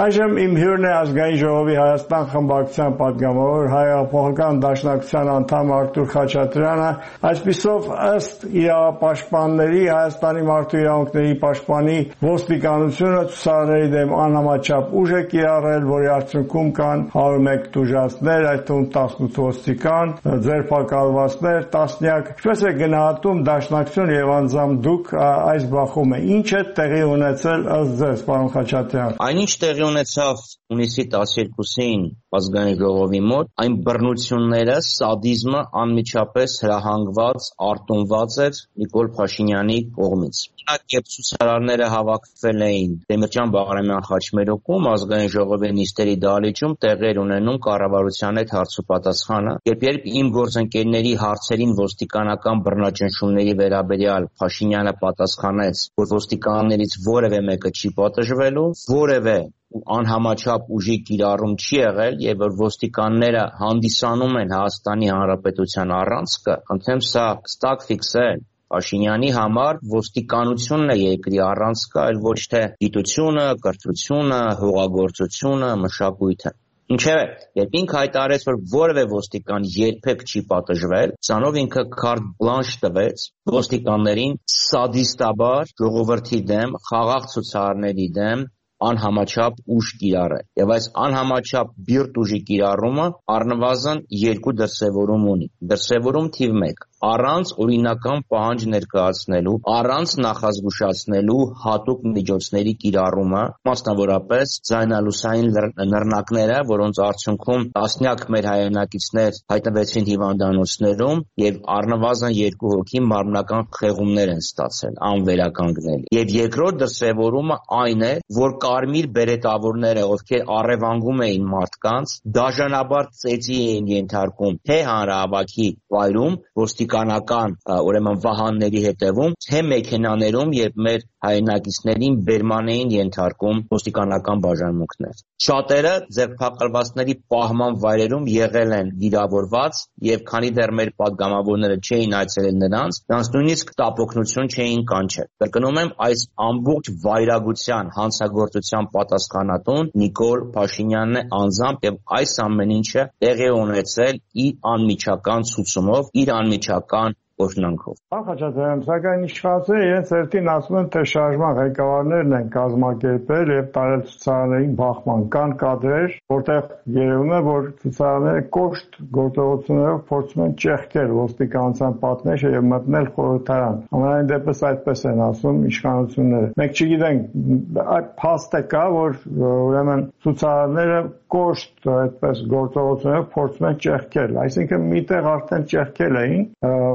Այժմ իմ հյուրն է ազգային ժողովի Հայաստան խմբակցության պատգամավոր Հայ-Հեղափոխական դաշնակցության անդամ Արտուր Խաչատրյանը, այսպիսով ըստ իրավապաշտպանների Հայաստանի մարդու իրավունքների պաշտպանի ոստիկանությունը ցուցարարների դեմ անհամաչափ ուժ է կիրառել, որի արդյունքում կան 101 տուժածներ, այդ թվում 18 ոստիկան, ձերբակալվածներ, տասնյակ։ Ինչպես է գնահատում դաշնակցություն եւ անձամբ դուք այս բախումը, ինչ է տեղի ունեցել ըստ ձեզ, պարոն Խաչատրյան։ Այնինչ տեղի ունեցավ հունիսի 12-ին ազգային ժողովի մոտ, այն բռնությունները, սադիզմը անմիջապես հրահանգված, արտոնված էր Նիկոլ Փաշինյանի կողմից։ Օրինակ, երբ ցուցարարները հավաքվել էին Դեմիրճան Բաղրամյան խաչմերուկում, ազգային ժողովի նիստերի դահլիճում տեղի էր ունենում կառավարության հետ հարցուպատասխանը, երբ իմ գործընկերների հարցերին ոստիկանական բռնաճնշումների վերաբերյալ Փաշինյանը պատասխանեց, որ ոստիկաններից որևէ մեկը չի պատժվելու, որևէ անհամաչափ ուժի կիրառում չի եղել եւ որ ոստիկանները հանդիսանում են Հայաստանի Հանրապետության առանցքը, խնդրեմ սա ստակ ֆիքսել։ Փաշինյանի համար ոստիկանությունն է երկրի առանցքը, այլ ոչ թե գիտությունը, կրթությունը, հողագործությունը, մշակույթը։ Ինչևէ, երբ ինքը հայտարարեց, որ որևէ ոստիկան երբեք չի պատժվել, սրանով ինքը կարտ բլանշ տվեց ոստիկաններին սադիստաբար ժողովրդի դեմ, խաղաղ ցուցարարների դեմ անհամաչափ ուժ կիրառել։ Եվ այս անհամաչափ բիրտ ուժի կիրառումը առնվազն երկու դրսևորում ունի։ Դրսևորում թիվ 1. Առանց օրինական պահանջ ներկայացնելու, առանց նախազգուշացնելու հատուկ միջոցների կիրառումը, մասնավորապես ձայնալուսային նռնակները, որոնց արդյունքում տասնյակ մեր հայրենակիցներ հայտնվեցին հիվանդանոցներում եւ առնվազն 2 հոգի մարմնական խեղումներ են ստացել, անվերականգնելի։ Եվ երկրորդ դրսևորումը այն է, որ կարմիր բերետավորները, ովքեր առևանգում էին մարդկանց, դաժանաբար ծեծի էին ենթարկում թե հանրահավաքի վայրում, ոստիկանական ուրեմն վահանների հետևում, թե մեքենաներում, երբ մեր հայրենակիցներին բերման էին ենթարկում ոստիկանական բաժանմունքներ։ Շատերը ձերբակալվածների պահման վայրերում եղել են վիրավորված եւ քանի դեռ մեր պատգամավորները չէին այցելել նրանց նույնիսկ տապօգնություն չէին կանչել։ Կրկնում եմ, այս ամբողջ վայրագության հանցագործության պատասխանատուն Նիկոլ Փաշինյանն է անձամբ եւ այս ամեն ինչը տեղի ունեցել իր անմիջական ցուցումով, իր անմիջական օրհնանքով։ Պարոն Խաչատրյան, սակայն իշխանությունները իրենց երթին ասում են, թե շարժման ղեկավարներն են կազմակերպել եւ տարել ցուցարարներին բախման։ Կան կադրեր, որտեղ երևում է, որ ցուցարարները կոշտ գործողություններով փորձում են ճեղքել ոստիկանության պատնեշը եւ մտնել խորհրդարան։ Համենայն դեպս այդպես են ասում իշխանությունները։ Մենք չգիտենք, այդ փաստը կա, որ ուրեմն ցուցարարները կոշտ այդպես գործողություններով փորձում են ճեղքել, այսինքն միտեղ արդեն ճեղքել էին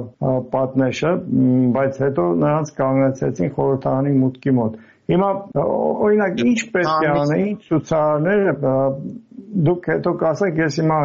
պատնեշը, բայց հետո նրանց կանգնեցրեցին խորհրդարանի մուտքի մոտ։ Հիմա օրինակ ինչ պետք է անեին ցուցարարները, դուք հետո կասեք, ես հիմա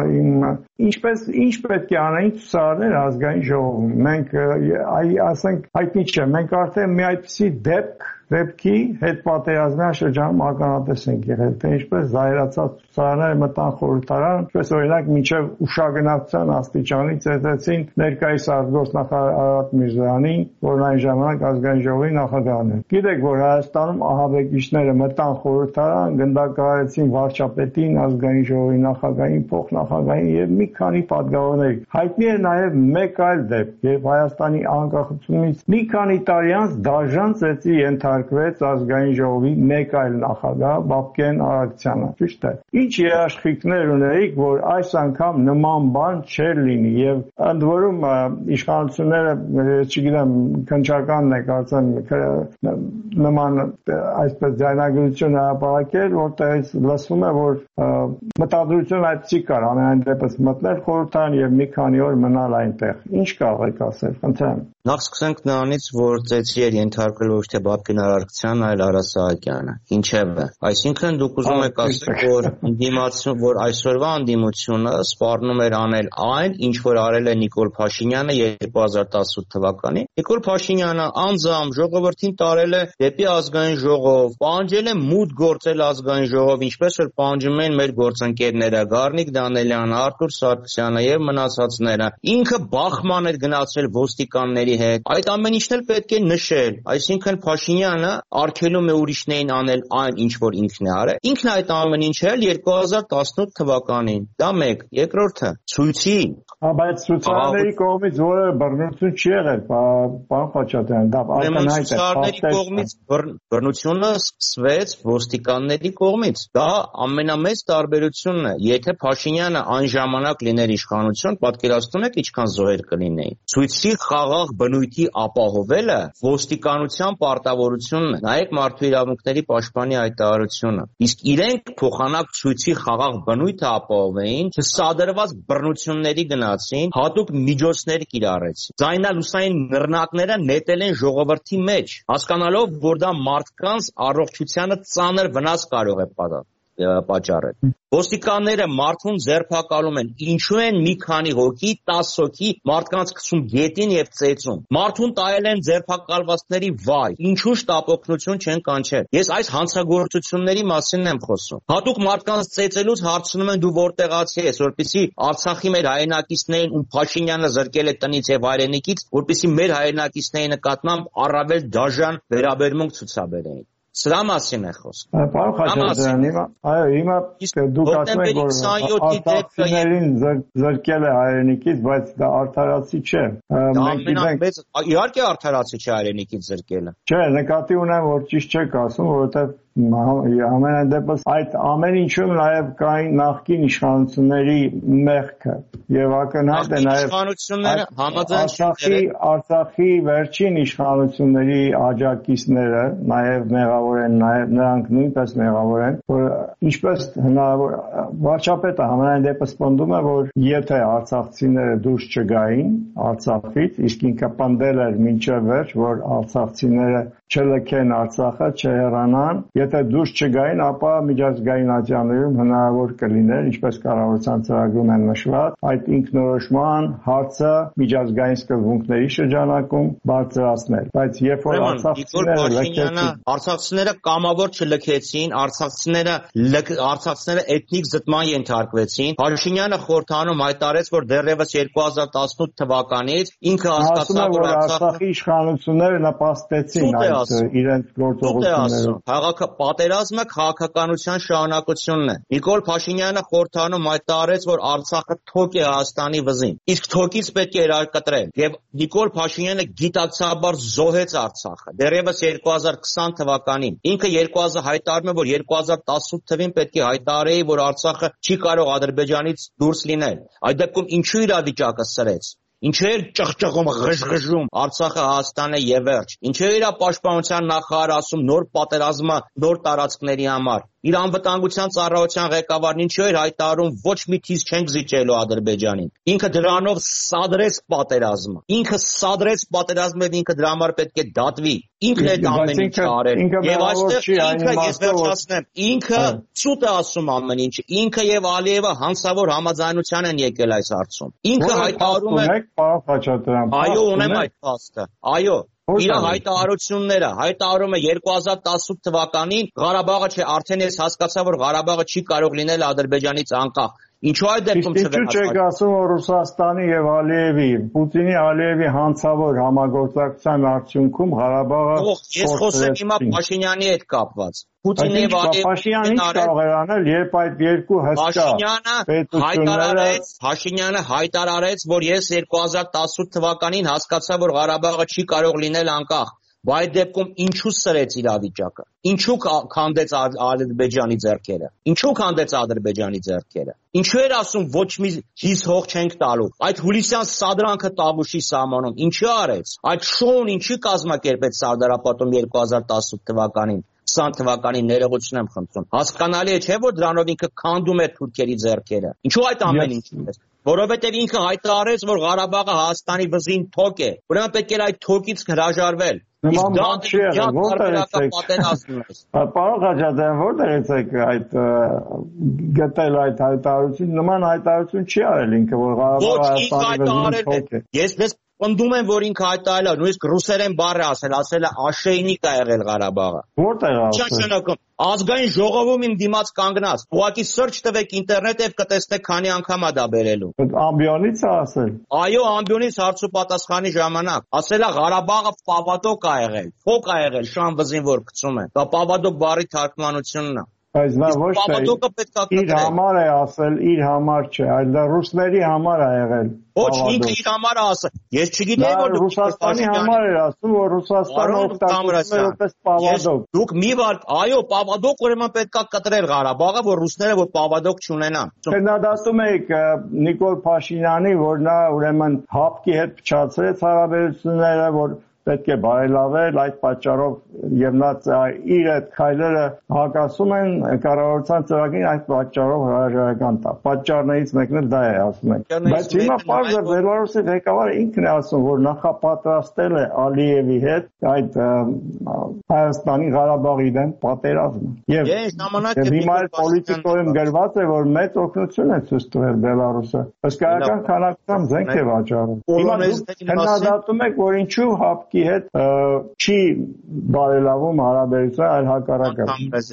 ինչ պետք է անեին ցուցարարները ազգային ժողովում։ Մենք ասենք հայտնի չէ, մենք արդեն մի այդպիսի դեպքի հետ պատերազմյան շրջանում ականատես ենք եղել, թե ինչպես զայրացած ցուցարարները մտան խորհրդարան, ինչպես օրինակ մինչև ուշագնացության աստիճանի ծեծեցին ներկայիս արտգործնախարար Արարատ Միրզոյանին, որն այն ժամանակ ազգային ժողովի նախագահն էր։ Գիտեք, որ Հայաստանում ահաբեկիչները մտան խորհրդարան, գնդակահարեցին վարչապետին, ազգային ժողովի նախագահին, փոխնախագահին եւ մի քանի պատգամավորների։ Հայտնի է նաեւ մեկ այլ դեպք, երբ Հայաստանի անկախությունից մի քանի տարի անց դաժան ծեծի ենթարկվեց ազգային ժողովի մեկ այլ նախագահ Բաբկեն Արաքցյանը, ճիշտ է։ Ինչ երաշխիքներ ունեիք, որ այս անգամ նման բան չէր լինի եւ ընդ որում իշխանությունները, չգիտեմ, քննչականն է կարծեմ նման այսպես ձայնագրություն հրապարակել, որտեղից լսվում է, որ մտադրություն այդպեսի կար, ամենայն դեպս մտնել խորհրդարան եւ մի քանի օր մնալ այնտեղ։ Ինչ կարող եք ասել, խնդրեմ։ Նախ սկսենք նրանից, որ ծեծի էր ենթարկվել ոչ թե Բաբկեն Արաքցյանը, այլ Արա Սահակյանը։ Ինչևէ, այսինքն դուք ուզում եք ասել, որ այսօրվա անդիմությունը սպառնում էր անել այն, ինչ որ արել է Նիկոլ Փաշինյանը 2018 թվականին։ Նիկոլ Փաշինյանը անձամբ ժողովրդին տարել է դեպի ազգային ժողով, պահանջել է մուտք գործել ազգային ժողով, ինչպես որ պահանջում են մեր գործընկերները Գառնիկ Դանելյանը, Արտուր Սարգսյանը եւ մնացածները, ինքը բախման էր գնացել ոստիկանների հետ, այդ ամեն ինչն էլ պետք է նշել, այսինքն Փաշինյանը արգելում է ուրիշներին անել այն, ինչ որ ինքն է արել, ինքն այդ ամեն ինչը էլ 2018 թվականին, դա մեկ, երկրորդը, ցույցի բայց ցուցարարների կողմից որը բռնություն չի եղել, պարոն Խաչատրյան, դա ակնհայտ է։ Ցուցարարների կողմից բռնությունը սկսվեց ոստիկանների կողմից։ Դա ամենամեծ տարբերությունն է։ Եթե Փաշինյանը այն ժամանակ լիներ իշխանություն, պատկերացնում եք ինչքան զոհեր կլինեին։ Ցույցի խաղաղ բնույթի ապահովելը ոստիկանության պարտավորությունն է։ Նայեք մարդու իրավունքների պաշտպանի հայտարարությունը։ Իսկ իրենք փոխանակ ցույցի խաղաղ բնույթը ապահովեին, չսադրված բռնությունների հատուկ միջոցներ կիրառեցին։ Ձայնալուսային նռնակները նետել են ժողովրդի մեջ, հասկանալով, որ դա մարդկանց առողջությանը ծանր վնաս կարող է պատճառել։ Ոստիկանները մարդուն ձերբակալում են, ինչու են մի քանի հոգի, 10 հոգի մարդկանց գցում գետին եւ ծեծում։ Մարդուն տայել են ձերբակալվածների վայ, ինչու շտապօգնություն չեն կանչել։ Ես այս հանցագործությունների մասին եմ խոսում։ Հատուկ մարդկանց ծեծելուց հարցնում են դու որտեղացի ես, որպեսզի Արցախի մեր հայրենակիցներին, ում Փաշինյանը զրկել է տնից եւ հայրենիքից, որպեսզի մեր հայրենակիցների նկատմամբ առավել դաժան վերաբերմունք ցուցաբերեին։ Սրա մասին է խոսքը։ Պարոն Խաչատրյան, այո, հիմա դուք ասում եք, որ արտաքիներին զրկել է հայրենիքից, բայց դա արդարացի չէ։ Իհարկե արդարացի չէ հայրենիքից զրկելը։ Չէ, նկատի ունեմ, որ ճիշտ չեք ասում, որովհետև ամենայն դեպս այդ ամեն ինչում նաև կային նախկին իշխանությունների մեղքը եւ ակնհայտ է նաև Արցախի վերջին իշխանությունների աջակիցները նաև մեղավոր են, նաև նրանք նույնպես մեղավոր են, որ ինչպես հնարավոր վարչապետը ամենայն դեպս պնդում է, որ եթե արցախցիները դուրս չգային Արցախից, իսկ ինքը պնդել էր մինչև վերջ, որ արցախցիները չլքեն Արցախը, չհեռանան, եթե դուրս չգային, ապա միջազգային ատյաններում հնարավոր կլիներ, ինչպես կառավարության ծրագրում են նշված, այդ ինքնորոշման հարցը միջազգային սկզբունքների շրջանակում բարձրացնել։ Բայց երբ որ արցախցիները կամավոր չլքեցին, արցախցիները էթնիկ զտման ենթարկվեցին, Փաշինյանը խորհրդանում հայտարարեց, որ դեռևս 2018 թվականից ինքը հասկացավ, որ Արցախի իշխանությունները նպաստեցին իրենց գործողություններով։ Պատերազմը քաղաքականության շարունակությունն է։ Նիկոլ Փաշինյանը խորհրդանում հայտարարեց, որ Արցախը թոք է Հայաստանի վզին։ Իսկ թոքից պետք է հրարկտրել։ Եվ Նիկոլ Փաշինյանը գիտակցաբար զոհեց Արցախը։ Դեռևս 2020 թվականին։ Ինքը 2000 հայտարարում է, որ 2018 թվականին պետք է հայտարարեի, որ Արցախը չի կարող Ադրբեջանից դուրս լինել։ Այդ դեպքում ինչու իրավիճակը սրեց։ Ինչու էր ճղճղում, ղժղժում Արցախը Հայաստանը եւ վերջ։ Ինչու էր պաշտպանության նախարարը ասում նոր պատերազմը նոր տարածքների համար։ Իր անվտանգության ծառայության ղեկավարն ինչու էր հայտարարում ոչ մի թիզ չենք զիջելու Ադրբեջանին։ Ինքը դրանով սադրեց պատերազմը։ Ինքը սադրեց պատերազմը եւ ինքը դրա համար պետք է դատվի։ Ինքն է ամեն ինչ արել։ Եվ այստեղ ինքը ես վերջացնեմ։ Ինքը ցույց է ասում ամեն ինչ։ Ինքը եւ Ալիևը հանցավոր համաձայնության են եկել այս հարցում։ Ինքը հայտարարում է Այո, ունեմ այդ փաստը։ Այո, իր հայտարարությունները հայտարարում է 2018 թվականին Ղարաբաղը չէ, արդեն ես հասկացա, որ Ղարաբաղը չի կարող լինել Ադրբեջանից անկախ։ Ինչու այդ դեպքում չվերացվի։ Ինչու չեք ասում, որ Ռուսաստանի եւ Ալիևի, Պուտինի Ալիևի հանցավոր համագործակցության արդյունքում Ղարաբաղը Ես խոսեմ հիմա Փաշինյանի հետ կապված։ Պուտինի եւ Փաշինյանը ինչ կարող էր անել, երբ այդ երկու հսկա Փաշինյանը հայտարարեց, որ ես 2018 թվականին հասկացա, որ Ղարաբաղը չի կարող լինել անկախ։ Բայց այդ դեպքում ինչու սրեց իրավիճակը։ Ինչու քանդեց Ադրբեջանի ձեռքերը։ Ինչու քանդեց Ադրբեջանի ձեռքերը։ Ինչու էր ասում ոչ մի հիս հող չենք տալու։ Այդ հուլիսյան սադրանքը Տավուշի սահմանում ինչի արեց։ Այդ շոուն ինչի կազմակերպեց Սարդարապատում 2018 թվականին։ 20 թվականին ներողություն եմ խնդրում։ Հասկանալի է չէ, որ դրանով ինքը քանդում է թուրքերի ձեռքերը։ Ինչու այդ ամեն ինչը։ Որովհետև ինքը հայտարարեց, որ Ղարաբաղը Հայաստանի վզին թոք է։ Ուրեմն պետք է այդ թոքից հրաժարվել։ Նման բան չի եղել, որտեղ եք Պարոն Խաչատրյան, որտեղ եք այդ գտել այդ հայտարարություն, նման հայտարարություն չի արել ինքը, որ Ղարաբաղը Հայաստանի վզին թոք է։ Ես Պնդում են, որ ինքը հայտարարել է, նույնիսկ ռուսերեն բառ է ասել է աշեյնիկ է եղել Ղարաբաղը։ Որտեղ ասել։ Ազգային ժողովում իմ դիմաց կանգնած, ուղղակի search տվեք ինտերնետը եւ կտեսնեք քանի անգամ է դա բերելու։ Ամբիոնից է ասել։ Այո, ամբիոնից հարց ու պատասխանի ժամանակ ասել է Ղարաբաղը պավադոկ է եղել, փոք է եղել, շան վզին որ գցում են։ Դա պավադոկ բառի թարգմանությունն է։ Բայց նա ոչ թե իր համար է ասել, իր համար չէ, այլ դա ռուսների համար է եղել։ Ոչ, ինքը իր համար է ասել։ Ես չգիտեի, որ Ռուսաստանի համար էր ասում, որ Ռուսաստանը օգտագործում է որպես պավադոկ։ Դուք մի վար, այո, պավադոկ ուրեմն պետք է կտրել Ղարաբաղը, որ ռուսները որ պավադոկ չունենան։ Քննադատում եք Նիկոլ Փաշինյանի, որ նա ուրեմն հապկի հետ փչացրեց հարաբերությունները, որ պետք է բարելավել այդ պատճառով եւ նա իր այդ քայլերը հակասում են կառավարության ծրագրին այդ պատճառով հրաժարական տա։ Պատճառներից մեկն էլ դա է ասում են։ Բայց հիմա պարզը Բելարուսի ղեկավարը ինքն է ասում, որ նախապատրաստել է Ալիևի հետ այդ Հայաստանի Ղարաբաղի դեմ պատերազմը։ Եվ հիմա այդ պոլիտիկոյում գրված է, որ մեծ օգնություն է ցույց տվել Բելարուսը։ Հսկայական քանակությամբ զենք է վաճառում։ Հիմա քննադատում եք, որ ինչու հապ հետ չի բարելավում հարաբերությունը, այլ հակառակը։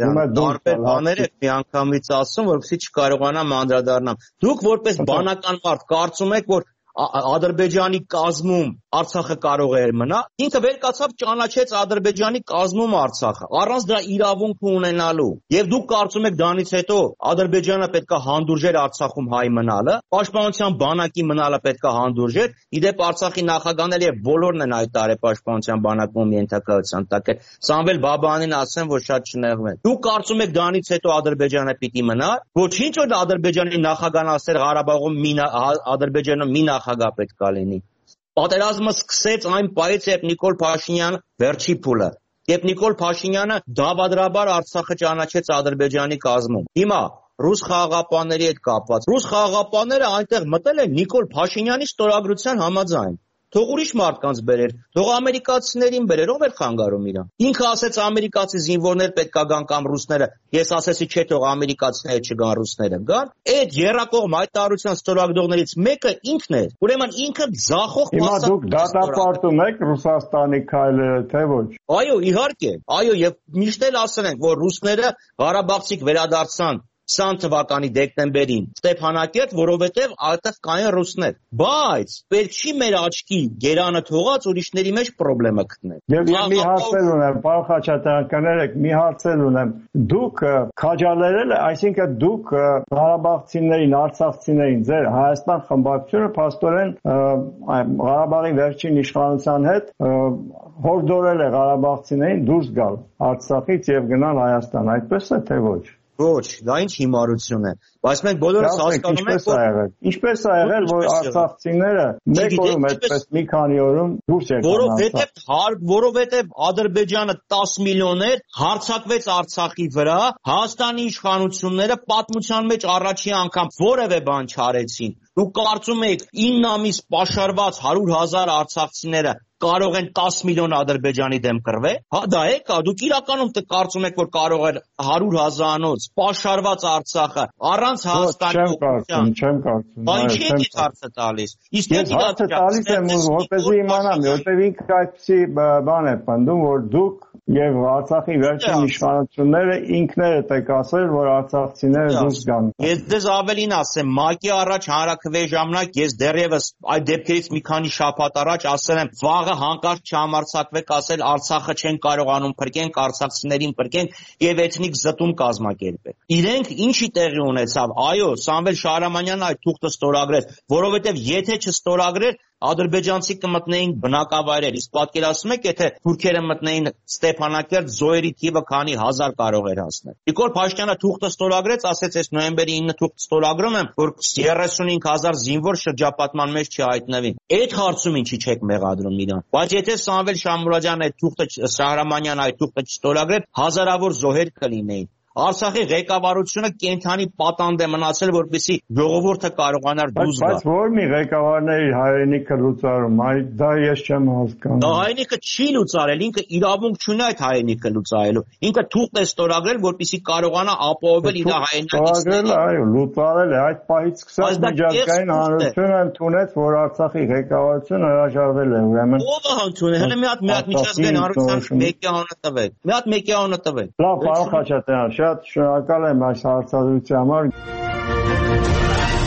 Տարբեր բաներ եք միանգամից ասում, որովհետեւ չկարողանամ անդրադառնամ։ Դուք որպես բանական մարդ կարծում եք, որ Ադրբեջանի կազմում Արցախը կարող էր մնալ, ինքը վեր կացավ ճանաչեց Ադրբեջանի կազմում Արցախը, առանց դրա իրավունք ունենալու։ Եվ դուք կարծում եք դրանից հետո Ադրբեջանը պետք է հանդուրժեր Արցախում հայ մնալը, պաշտպանության բանակի մնալը պետք է հանդուրժեր, իդեպ Արցախի նախագահն էլ եւ բոլորն են այդ տարի պաշտպանության բանակում ենթակայության տակ են։ Սամվել Բաբանին ասեմ, որ շատ չնեղվեն։ Դուք կարծում եք դրանից հետո Ադրբեջանը պիտի մնա, ոչինչ որ Ադրբեջանի նախագահն ասել Ղարաբաղում Ադրբեջանում մի նախագահ պետք է լինի։ Պատերազմը սկսեց այն պահից, երբ Նիկոլ Փաշինյանը վերջի փուլը, երբ Նիկոլ Փաշինյանը դավադրաբար Արցախը ճանաչեց Ադրբեջանի կազմում։ Հիմա ռուս խաղաղապահների հետ կապված։ Ռուս խաղաղապահները այնտեղ մտել են Նիկոլ Փաշինյանի ստորագրության համաձայն։ Թող ուրիշ մարդկանց բերեր, թող ամերիկացիներին բերեր, ով էր խանգարում իրան։ Ինքը ասեց ամերիկացի զինվորներ պետք է գան կամ ռուսները։ Ես ասեցի չէ, թող ամերիկացիները չգան, ռուսները գան։ Այդ երրակողմ հայտարարության ստորագրողներից մեկը ինքն էր։ Ուրեմն ինքը ձախող Հիմա դուք դատապարտում եք Ռուսաստանի քայլերը, թե ոչ։ Այո, իհարկե։ Այո, եւ միշտ էլ ասել ենք, որ ռուսները Ղարաբաղցիք վերադարձան 20 թվականի դեկտեմբերին Ստեփանակերտ, որովհետև այդտեղ կային ռուսներ։ Բայց պետք չի մեր աչքի գերանը թողած ուրիշների մեջ խնդրեմը գտնել։ Եվ մի հարցել ունեմ, պարոն Խաչատրյան, կներեք, մի հարցել ունեմ։ Դուք քաջալերել, այսինքն դուք Ղարաբաղցիներին, արցախցիներին, ձեր Հայաստան խմբակցությունը փաստորեն Ղարաբաղի վերջին իշխանության հետ հորդորել է ղարաբաղցիներին դուրս գալ Արցախից եւ գնալ Հայաստան, այդպես է թե ոչ։ Ոչ, դա ինչ հիմարություն է, բայց մենք բոլորս հասկանում ենք, որ ինչպես է եղել, որ արցախցիները մեկ օրում այդպես մի քանի օրում դուրս եկան։ Որովհետև Ադրբեջանը 10 միլիոներ հարձակվեց Արցախի վրա, Հայաստանի իշխանությունները պատմության մեջ առաջի անգամ որևէ բան չարեցին։ Դուք կարծում եք 9 ամիս պաշարված 100,000 արցախցիները կարող են 10 միլիոն Ադրբեջանի դեմ կռվել։ Հա դա է կա, դուք իրականում կարծում եք, որ կարող է 100,000-անոց պաշարված Արցախը առանց Հայաստանի օգնության։ Չեմ կարծում։ Ինչի՞ եք հարցը տալիս։ Իսկ ես հարցը տալիս եմ, որպեսզի իմանամ, որտեղ ինքը այդպիսի բան է պնդում, որ դուք եւ Արցախի վերջին իշխանությունները ինքներդ եք ասել, որ արցախցիները դուրս գան։ Ես դες ավելին ասեմ, ՄԱԿ-ի առաջ հանրաքվեի ժամանակ ես դեռևս այդ դեպքերից մի քանի շաբաթ առաջ ասել եմ, վաղը հանկարծ չհամարձակվեք ասել Արցախը չեն կարողանում փրկենք, արցախցիներին փրկենք եւ էթնիկ զտում կազմակերպել։ Իրենք ինչի տեղի ունեցավ։ Այո, Սամվել Շահրամանյանն այդ թուղթը ստորագրեց, որովհետեւ եթե չստորագրեր ադրբեջանցի կմտնեին բնակավայրեր, իսկ պատկերացնում եք, եթե թուրքերը մտնեին Ստեփանակերտ, զոհերի թիվը քանի հազար կարող էր հասնել։ Նիկոլ Փաշինյանը թուղթը ստորագրեց, ասեց, ես նոյեմբերի 9 թուղթ ստորագրում եմ, որ 35,000 զինվոր շրջապատման մեջ չհայտնվի։ Այդ հարցում ինչի չեք մեղադրում իրան։ Բայց եթե Սամվել Շահրամանյանն այդ թուղթը չստորագրեր, հազարավոր զոհեր կլինեին։ Արցախի ղեկավարությունը կենթանի պատանդ է մնացել, որպեսզի ժողովուրդը կարողանար դուրս գալ։ Բայց ո՞ր մի ղեկավարն է իր հայրենիքը լուծարում, դա ես չեմ հասկանում։ Դա հայրենիքը չի լուծարել, ինքը իրավունք չունի այդ հայրենիքը լուծարելու։ Ինքը թուղթ է ստորագրել, որպեսզի կարողանա ապահովել իր հայրենիքը։ Այո, լուծարել է, այդ պահից սկսած միջազգային հանրությունը ընդունեց, որ Արցախի ղեկավարությունը հրաժարվել է, ուրեմն։ Ո՞վ է ընդունել։ Հələ մի հատ միջազգային հանրության մեկի անունը տվեք։ Մի հատ մեկի անունը տվեք։ Լավ, պարոն Խաչատրյան, շատ շնորհակալ եմ այս հարցադրության համար։